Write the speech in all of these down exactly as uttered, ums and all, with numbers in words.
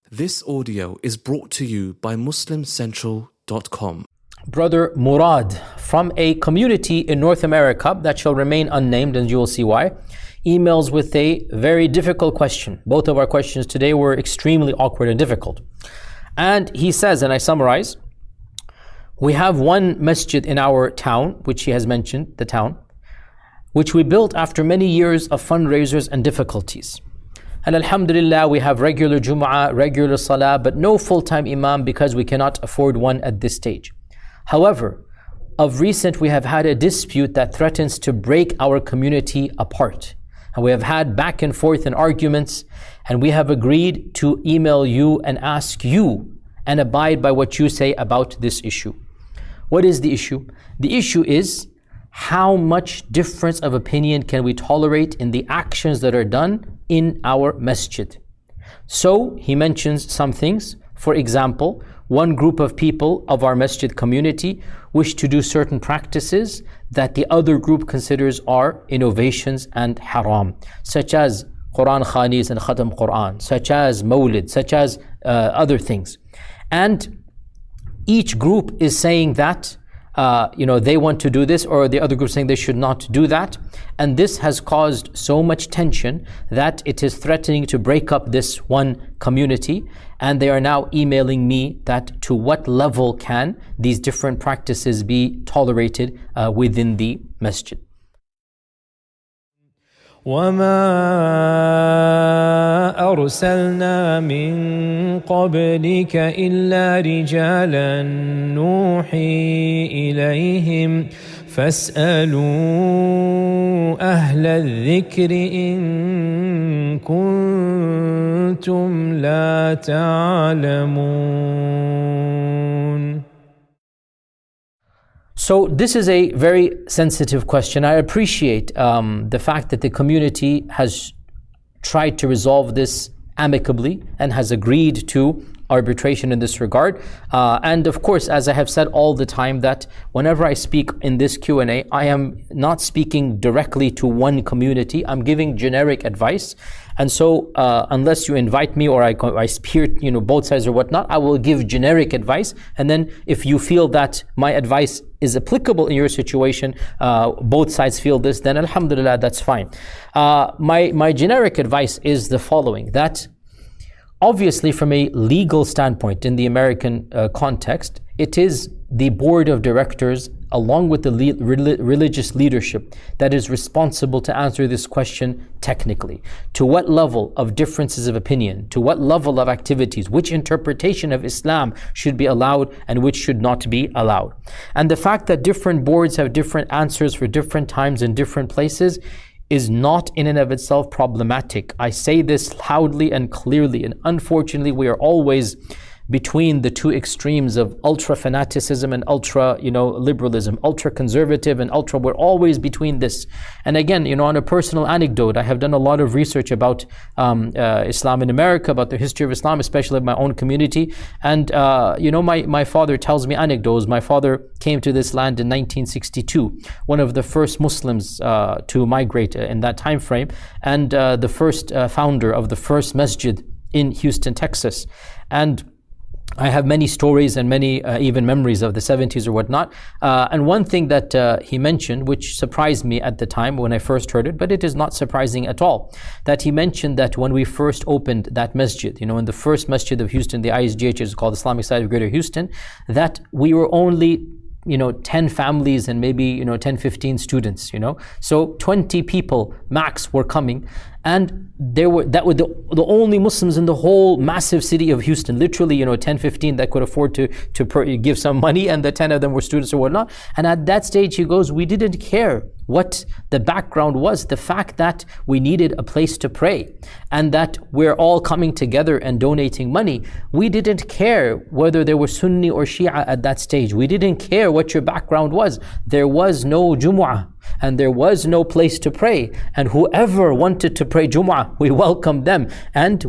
This audio is brought to you by Muslim Central dot com. Brother Murad from a community in North America that shall remain unnamed, and you will see why, emails with a very difficult question. Both of our questions today were extremely awkward and difficult. And he says, and I summarize, we have one masjid in our town, which he has mentioned, the town, which we built after many years of fundraisers and difficulties. And alhamdulillah, we have regular Jum'ah, regular Salah, but no full-time Imam because we cannot afford one at this stage. However, of recent we have had a dispute that threatens to break our community apart. And we have had back and forth and arguments, and we have agreed to email you and ask you and abide by what you say about this issue. What is the issue? The issue is, how much difference of opinion can we tolerate in the actions that are done in our masjid? So he mentions some things. For example, one group of people of our masjid community wish to do certain practices that the other group considers are innovations and haram, such as Quran Khanis and Khatam Quran, such as Mawlid, such as uh, other things. And each group is saying that Uh, you know, they want to do this, or the other group saying they should not do that. And this has caused so much tension that it is threatening to break up this one community. And they are now emailing me that to what level can these different practices be tolerated uh, within the masjid. وما أرسلنا من قبلك إلا رجالا نوحي إليهم فاسألوا أهل الذكر إن كنتم لا تعلمون. So this is a very sensitive question. I appreciate um, the fact that the community has tried to resolve this amicably and has agreed to arbitration in this regard. Uh, and of course, as I have said all the time, that whenever I speak in this Q and A, I am not speaking directly to one community. I'm giving generic advice. And so, uh, unless you invite me or I, I hear, you know, both sides or whatnot, I will give generic advice. And then if you feel that my advice is applicable in your situation, uh, both sides feel this, then alhamdulillah, that's fine. Uh, my, my generic advice is the following, that obviously from a legal standpoint in the American uh, context, it is the board of directors along with the le- religious leadership that is responsible to answer this question technically. To what level of differences of opinion, to what level of activities, which interpretation of Islam should be allowed and which should not be allowed. And the fact that different boards have different answers for different times in different places is not in and of itself problematic. I say this loudly and clearly, and unfortunately we are always between the two extremes of ultra fanaticism and ultra, you know, liberalism, ultra conservative and ultra, we're always between this. And again, you know, on a personal anecdote, I have done a lot of research about um, uh, Islam in America, about the history of Islam, especially in my own community. And, uh, you know, my, my father tells me anecdotes. My father came to this land in nineteen sixty-two, one of the first Muslims uh, to migrate in that time frame, and uh, the first uh, founder of the first masjid in Houston, Texas. And I have many stories and many uh, even memories of the seventies or whatnot. Uh, and one thing that uh, he mentioned, which surprised me at the time when I first heard it, but it is not surprising at all, that he mentioned that when we first opened that masjid, you know, in the first masjid of Houston, the I S G H is called Islamic Society of Greater Houston, that we were only, you know, ten families and maybe, you know, ten, fifteen students, you know. So twenty people max were coming. And there were that were the, the only Muslims in the whole massive city of Houston, literally, you know, ten, fifteen that could afford to to per, give some money, and the ten of them were students or whatnot. And at that stage, he goes, we didn't care what the background was. The fact that we needed a place to pray and that we're all coming together and donating money, we didn't care whether there were Sunni or Shia at that stage. We didn't care what your background was. There was no Jumu'ah and there was no place to pray, and whoever wanted to pray Jumu'ah, we welcomed them, and we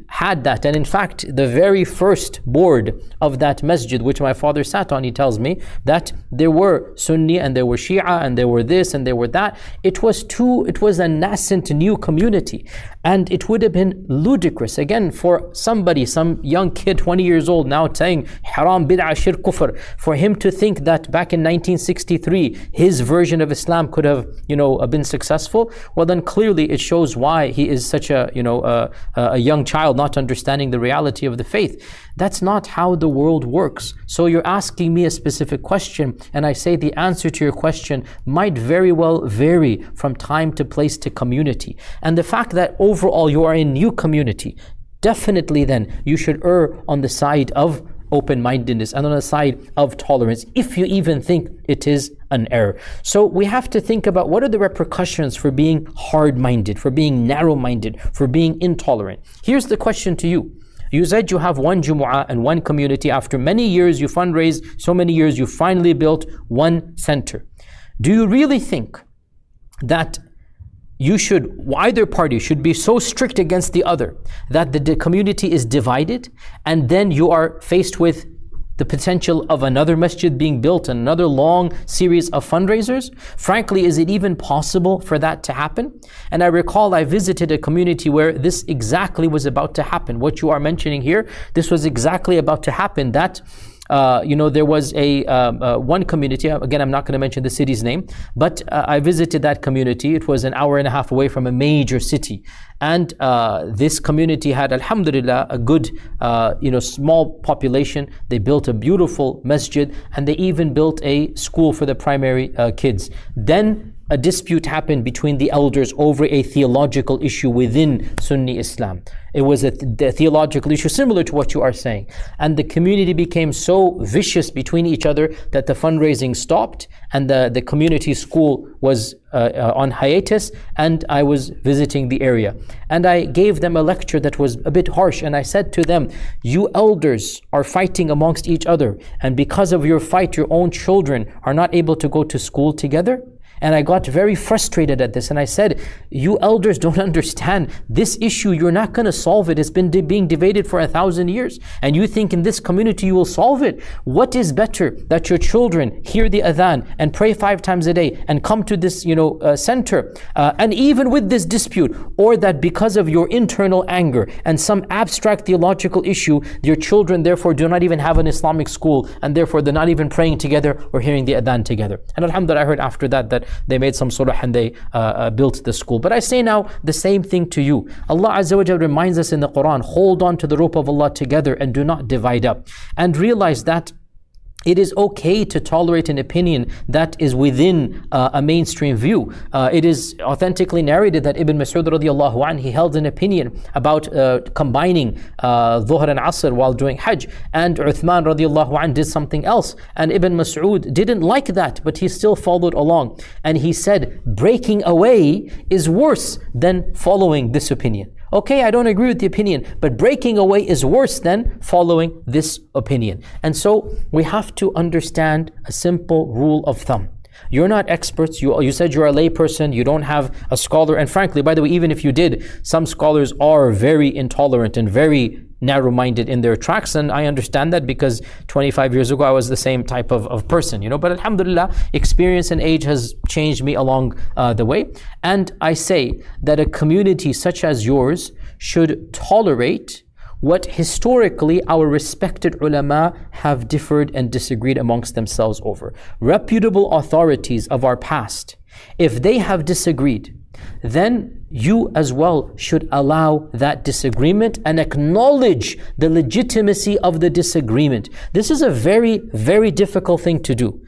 had that. And in fact, the very first board of that masjid, which my father sat on, he tells me that there were Sunni and there were Shia and there were this and there were that. It was too, it was a nascent new community. And it would have been ludicrous, again, for somebody, some young kid, twenty years old, now saying haram, bid'ah, shirk, kufr, for him to think that back in nineteen sixty-three, his version of Islam could have, you know, been successful. Well, then clearly it shows why he is such a, you know, a, a young child, not understanding the reality of the faith. That's not how the world works. So you're asking me a specific question, and I say the answer to your question might very well vary from time to place to community. And the fact that overall you are in new community, definitely then you should err on the side of open-mindedness and on the side of tolerance, if you even think it is an error. So we have to think about what are the repercussions for being hard-minded, for being narrow-minded, for being intolerant. Here's the question to you. You said you have one Jumu'ah and one community. After many years you fundraised, so many years you finally built one center. Do you really think that you should, either party should be so strict against the other that the, the community is divided, and then you are faced with the potential of another masjid being built and another long series of fundraisers? Frankly, is it even possible for that to happen? And I recall I visited a community where this exactly was about to happen. What you are mentioning here, this was exactly about to happen. That Uh, you know, there was a uh, uh, one community, again, I'm not going to mention the city's name, but uh, I visited that community. It was an hour and a half away from a major city. And uh, this community had, alhamdulillah, a good, uh, you know, small population. They built a beautiful masjid, and they even built a school for the primary uh, kids. Then a dispute happened between the elders over a theological issue within Sunni Islam. It was a th- theological issue similar to what you are saying. And the community became so vicious between each other that the fundraising stopped, and the, the community school was uh, uh, on hiatus, and I was visiting the area. And I gave them a lecture that was a bit harsh, and I said to them, you elders are fighting amongst each other, and because of your fight, your own children are not able to go to school together. And I got very frustrated at this, and I said, you elders don't understand this issue. You're not going to solve it. It's been de- being debated for a thousand years, and you think in this community you will solve it. What is better, that your children hear the adhan and pray five times a day and come to this, you know, uh, center, uh, and even with this dispute, or that because of your internal anger and some abstract theological issue, your children therefore do not even have an Islamic school, and therefore they're not even praying together or hearing the adhan together. And alhamdulillah, I heard after that that they made some sulh and they uh, uh, built the school. But I say now the same thing to you. Allah Azza wa Jalla reminds us in the Quran, hold on to the rope of Allah together and do not divide up. And realize that it is okay to tolerate an opinion that is within uh, a mainstream view. Uh, it is authentically narrated that Ibn Mas'ud radiallahu anhu, he held an opinion about uh, combining uh, Dhuhr and Asr while doing Hajj, and Uthman radiallahu anhu did something else, and Ibn Mas'ud didn't like that, but he still followed along, and he said breaking away is worse than following this opinion. Okay, I don't agree with the opinion, but breaking away is worse than following this opinion. And so we have to understand a simple rule of thumb. You're not experts. You, you said you're a lay person. You don't have a scholar. And frankly, by the way, even if you did, some scholars are very intolerant and very narrow-minded in their tracks, and I understand that because twenty-five years ago I was the same type of, of person, you know. But alhamdulillah, experience and age has changed me along uh, the way. And I say that a community such as yours should tolerate what historically our respected ulama have differed and disagreed amongst themselves over. Reputable authorities of our past, if they have disagreed, then you as well should allow that disagreement and acknowledge the legitimacy of the disagreement. This is a very, very difficult thing to do.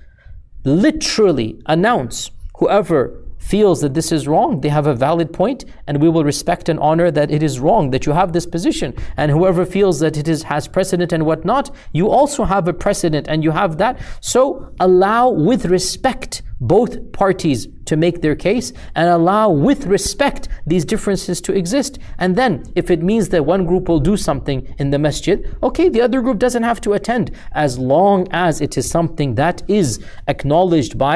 Literally announce, whoever feels that this is wrong, they have a valid point, and we will respect and honor that it is wrong, that you have this position. And whoever feels that it is has precedent and whatnot, you also have a precedent and you have that. So allow with respect both parties to make their case, and allow with respect these differences to exist. And then if it means that one group will do something in the masjid, okay, the other group doesn't have to attend, as long as it is something that is acknowledged by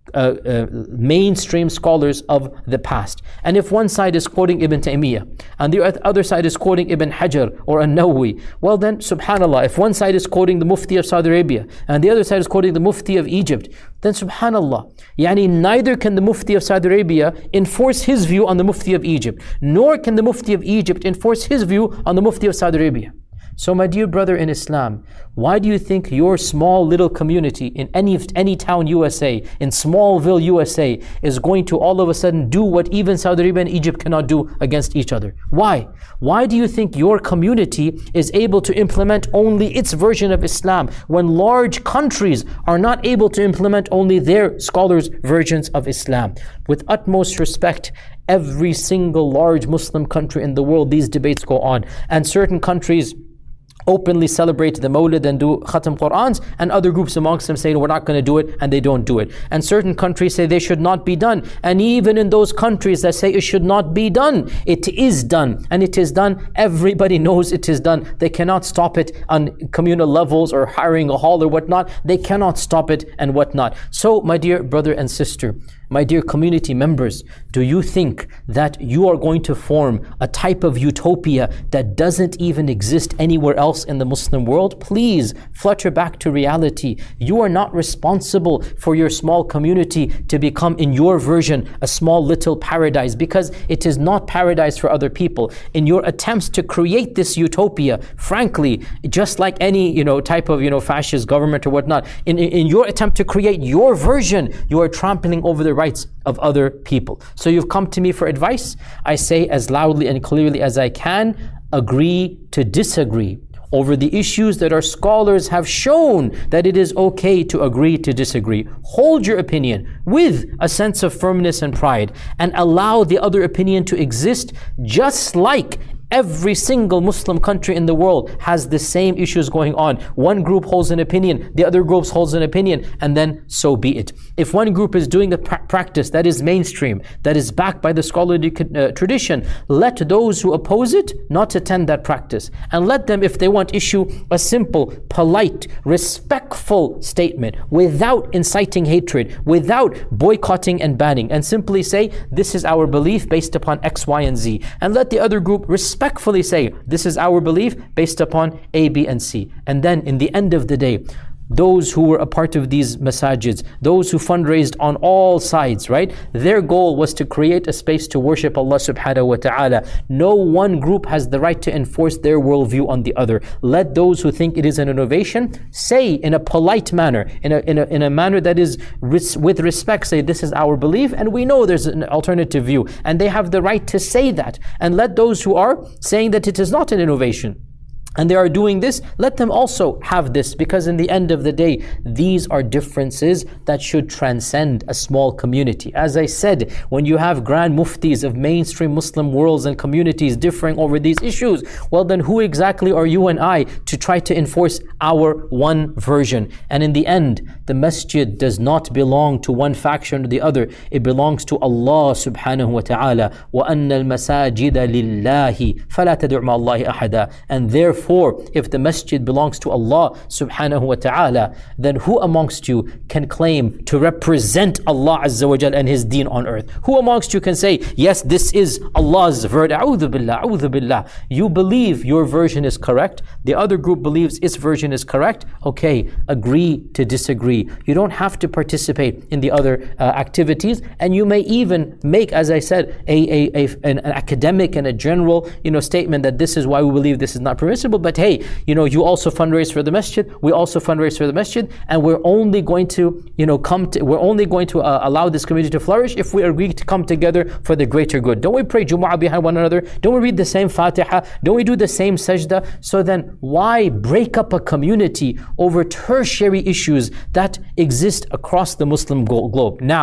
Uh, uh, mainstream scholars of the past. And if one side is quoting Ibn Taymiyyah and the other side is quoting Ibn Hajar or An-Nawawi, well then, subhanallah, if one side is quoting the Mufti of Saudi Arabia and the other side is quoting the Mufti of Egypt, then subhanallah, yani neither can the Mufti of Saudi Arabia enforce his view on the Mufti of Egypt, nor can the Mufti of Egypt enforce his view on the Mufti of Saudi Arabia. So my dear brother in Islam, why do you think your small little community in any any town U S A, in Smallville U S A, is going to all of a sudden do what even Saudi Arabia and Egypt cannot do against each other? Why? Why do you think your community is able to implement only its version of Islam when large countries are not able to implement only their scholars' versions of Islam? With utmost respect, every single large Muslim country in the world, these debates go on, and certain countries openly celebrate the Mawlid and do Khatam Qur'ans, and other groups amongst them say, no, we're not going to do it, and they don't do it. And certain countries say they should not be done. And even in those countries that say it should not be done, it is done. And it is done. Everybody knows it is done. They cannot stop it on communal levels or hiring a hall or whatnot. They cannot stop it and whatnot. So, my dear brother and sister, my dear community members, do you think that you are going to form a type of utopia that doesn't even exist anywhere else in the Muslim world? Please flutter back to reality. You are not responsible for your small community to become, in your version, a small little paradise, because it is not paradise for other people. In your attempts to create this utopia, frankly, just like any, you know, type of, you know, fascist government or whatnot, in, in your attempt to create your version, you are trampling over the rights of other people. So you've come to me for advice. I say as loudly and clearly as I can, agree to disagree over the issues that our scholars have shown that it is okay to agree to disagree. Hold your opinion with a sense of firmness and pride, and allow the other opinion to exist, just like every single Muslim country in the world has the same issues going on. One group holds an opinion, the other group holds an opinion, and then so be it. If one group is doing a pra- practice that is mainstream, that is backed by the scholarly uh, tradition, let those who oppose it not attend that practice. And let them, if they want, issue a simple, polite, respectful statement without inciting hatred, without boycotting and banning, and simply say, this is our belief based upon X, Y, and Z. And let the other group respect respectfully say, this is our belief based upon A, B, and C. And then in the end of the day, those who were a part of these masajids, those who fundraised on all sides, right? Their goal was to create a space to worship Allah subhanahu wa ta'ala. No one group has the right to enforce their worldview on the other. Let those who think it is an innovation say in a polite manner, in a, in a, in a manner that is res- with respect, say this is our belief and we know there's an alternative view. And they have the right to say that. And let those who are saying that it is not an innovation and they are doing this, let them also have this, because in the end of the day, these are differences that should transcend a small community. As I said, when you have grand muftis of mainstream Muslim worlds and communities differing over these issues, well then who exactly are you and I to try to enforce our one version? And in the end, the masjid does not belong to one faction or the other. It belongs to Allah subhanahu wa ta'ala. وَأَنَّ الْمَسَاجِدَ لِلَّهِ فَلَا تَدْعُ مَعَ اللَّهِ أَحَدًا. And therefore, Therefore, if the masjid belongs to Allah subhanahu wa ta'ala, then who amongst you can claim to represent Allah azza wa jal and His deen on earth? Who amongst you can say, yes, this is Allah's word? A'udhu billah, a'udhu billah. You believe your version is correct, the other group believes its version is correct. Okay, agree to disagree. You don't have to participate in the other uh, activities, and you may even make, as I said, a, a, a an, an academic and a general, you know, statement that this is why we believe this is not permissible. But hey, you know, you also fundraise for the masjid, we also fundraise for the masjid, and we're only going to, you know, come to, we're only going to uh, allow this community to flourish if we agree to come together for the greater good. Don't we pray Jumu'ah behind one another? Don't we read the same Fatiha? Don't we do the same sajda? So then why break up a community over tertiary issues that exist across the Muslim globe? Now,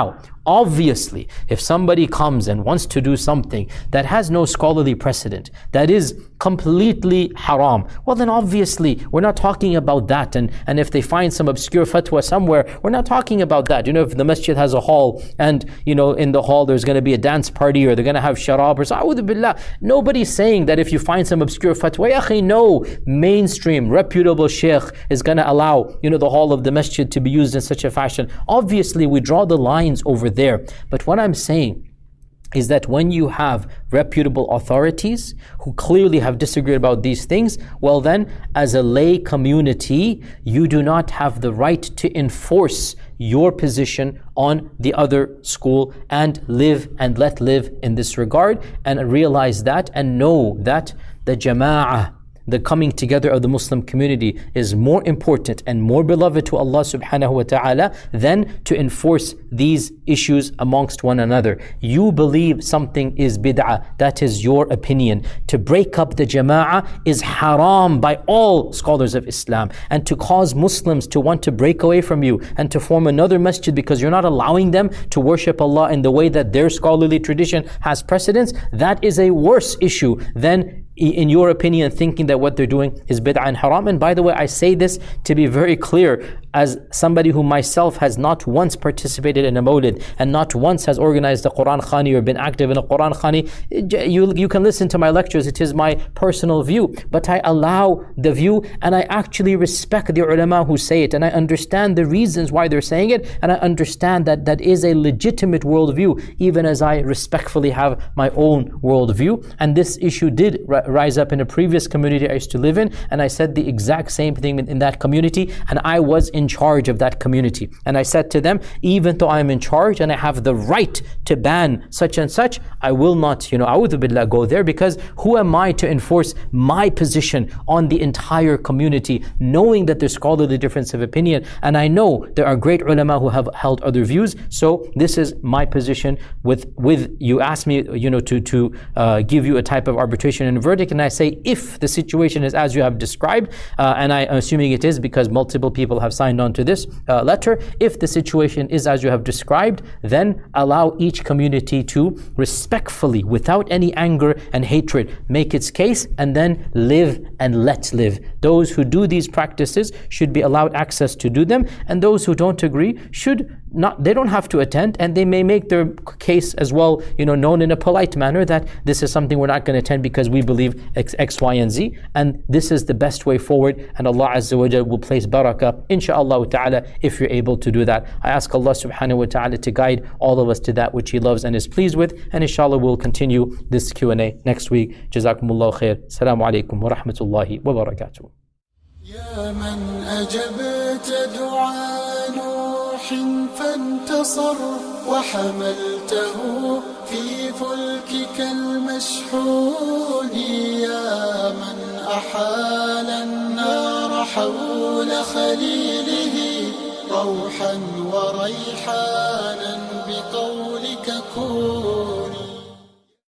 Obviously, if somebody comes and wants to do something that has no scholarly precedent, that is completely haram, well then obviously we're not talking about that. And, and if they find some obscure fatwa somewhere, we're not talking about that. You know, if the masjid has a hall and, you know, in the hall there's going to be a dance party or they're going to have sharab or so, a'udhu billah. Nobody's saying that if you find some obscure fatwa, ya akhi, no mainstream, reputable sheikh is going to allow, you know, the hall of the masjid to be used in such a fashion. Obviously, we draw the lines over there. But what I'm saying is that when you have reputable authorities who clearly have disagreed about these things, well then, as a lay community, you do not have the right to enforce your position on the other school, and live and let live in this regard, and realize that and know that the jama'ah, the coming together of the Muslim community, is more important and more beloved to Allah subhanahu wa ta'ala than to enforce these issues amongst one another. You believe something is bid'ah, that is your opinion. To break up the jama'ah is haram by all scholars of Islam, and to cause Muslims to want to break away from you and to form another masjid because you're not allowing them to worship Allah in the way that their scholarly tradition has precedence, that is a worse issue than, in your opinion, thinking that what they're doing is bid'ah and haram. And by the way, I say this to be very clear, as somebody who myself has not once participated in a mawlid and not once has organized a Quran Khani or been active in a Quran Khani. You, you can listen to my lectures, it is my personal view, but I allow the view and I actually respect the ulama who say it, and I understand the reasons why they're saying it, and I understand that that is a legitimate worldview, even as I respectfully have my own worldview. And this issue did rise up in a previous community I used to live in, and I said the exact same thing in that community, and I was in charge of that community. And I said to them, even though I'm in charge and I have the right to ban such and such, I will not, you know, a'udhu billah, go there, because who am I to enforce my position on the entire community, knowing that there's scholarly difference of opinion, and I know there are great ulama who have held other views. So this is my position. With with you ask me, you know, to to uh, give you a type of arbitration and verdict, and I say if the situation is as you have described, uh, and I am assuming it is because multiple people have signed on to this uh, letter, if the situation is as you have described, then allow each community to respectfully, without any anger and hatred, make its case, and then live and let live. Those who do these practices should be allowed access to do them, and those who don't agree should not, they don't have to attend, and they may make their case as well, you know, known in a polite manner that this is something we're not going to attend because we believe X, X, Y, and Z, and this is the best way forward, and Allah Azza wa Jal will place barakah, insha'Allah ta'ala, if you're able to do that. I ask Allah subhanahu wa ta'ala to guide all of us to that which He loves and is pleased with, and inshallah we'll continue this Q and A next week. Jazakumullahu khair. Assalamu alaikum wa rahmatullahi wa barakatuh. يا من أجبت دعاء نوح فانتصر وحملته في فلكك المشحون، يا من أحال النار حول خليله روحا وريحانا بقولك كوني.